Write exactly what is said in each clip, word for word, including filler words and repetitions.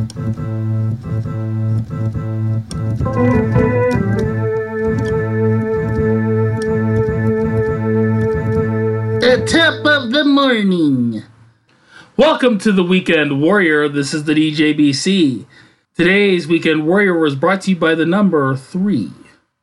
The top of the morning. Welcome to the Weekend Warrior. This is the D J B C. Today's Weekend Warrior was brought to you by the number three,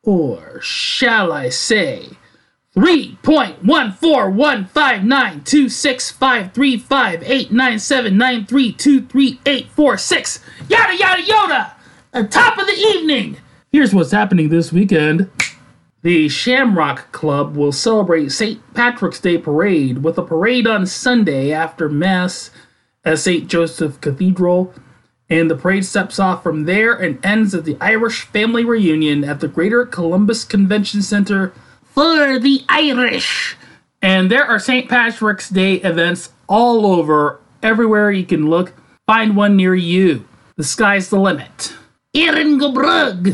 or shall I say, three point one four one five nine two six five three five eight nine seven nine three two three eight four six. Yada yada yada. The top of the evening. Here's what's happening this weekend. The Shamrock Club will celebrate Saint Patrick's Day Parade with a parade on Sunday after Mass at Saint Joseph Cathedral, and the parade steps off from there and ends at the Irish Family Reunion at the Greater Columbus Convention Center for the Irish. And there are Saint Patrick's Day events all over, everywhere you can look. Find one near you. The sky's the limit. Erin Gobrug.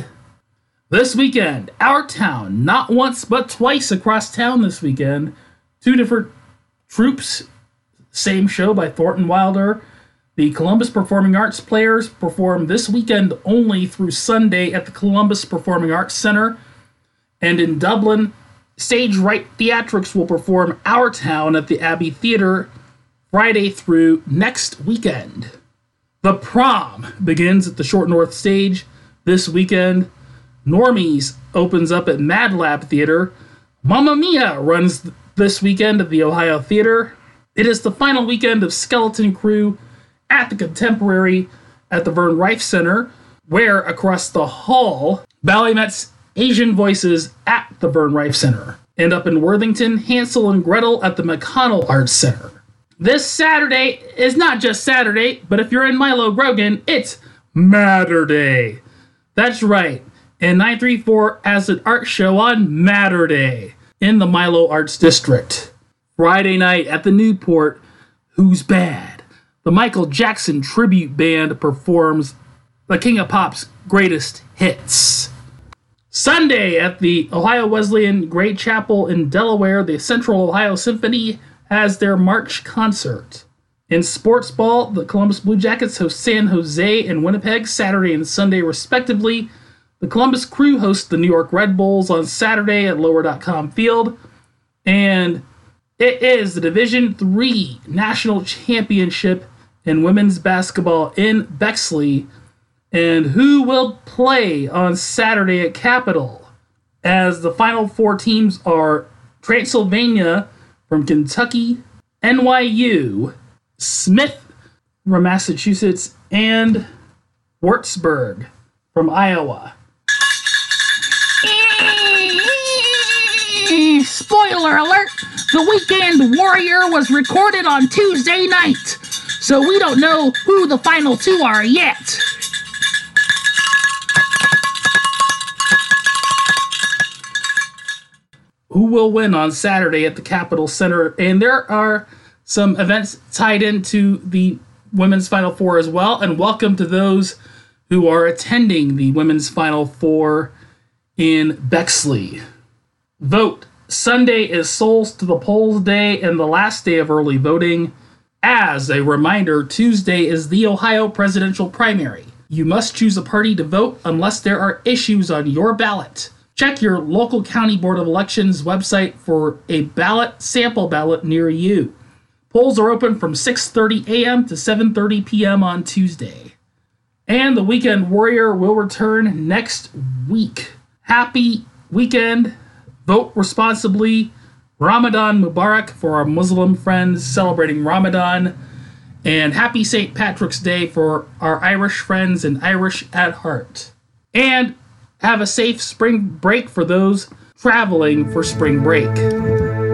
This weekend, our town, not once but twice across town this weekend. Two different troops, same show by Thornton Wilder. The Columbus Performing Arts Players perform this weekend only through Sunday at the Columbus Performing Arts Center. And in Dublin, Stage Right Theatrics will perform Our Town at the Abbey Theatre Friday through next weekend. The Prom begins at the Short North Stage this weekend. Normies opens up at Mad Lab Theater. Mamma Mia runs th- this weekend at the Ohio Theater. It is the final weekend of Skeleton Crew at the Contemporary at the Vern Reif Center, where across the hall, Ballymet's Asian Voices at the Vern Reif Center. And up in Worthington, Hansel and Gretel at the McConnell Arts Center. This Saturday is not just Saturday, but if you're in Milo Grogan, it's Matter Day. That's right. And nine three four has an art show on Matter Day in the Milo Arts District. Friday night at the Newport, Who's Bad? The Michael Jackson Tribute Band performs the King of Pop's greatest hits. Sunday at the Ohio Wesleyan Great Chapel in Delaware, the Central Ohio Symphony has their March concert. In sports ball, the Columbus Blue Jackets host San Jose and Winnipeg Saturday and Sunday respectively. The Columbus Crew hosts the New York Red Bulls on Saturday at Lower dot com Field. And it is the Division three National Championship in women's basketball in Bexley. And who will play on Saturday at Capitol? As the final four teams are Transylvania from Kentucky, N Y U, Smith from Massachusetts, and Wartburg from Iowa. Spoiler alert, the Weekend Warrior was recorded on Tuesday night, so we don't know who the final two are yet. Who will win on Saturday at the Capitol Center? And there are some events tied into the Women's Final Four as well, and welcome to those who are attending the Women's Final Four in Bexley. Vote. Sunday is Souls to the Polls Day and the last day of early voting. As a reminder, Tuesday is the Ohio presidential primary. You must choose a party to vote unless there are issues on your ballot. Check your local county board of elections website for a ballot sample ballot near you. Polls are open from six thirty a.m. to seven thirty p.m. on Tuesday. And the Weekend Warrior will return next week. Happy weekend. Vote responsibly. Ramadan Mubarak for our Muslim friends celebrating Ramadan. And happy Saint Patrick's Day for our Irish friends and Irish at heart. And have a safe spring break for those traveling for spring break.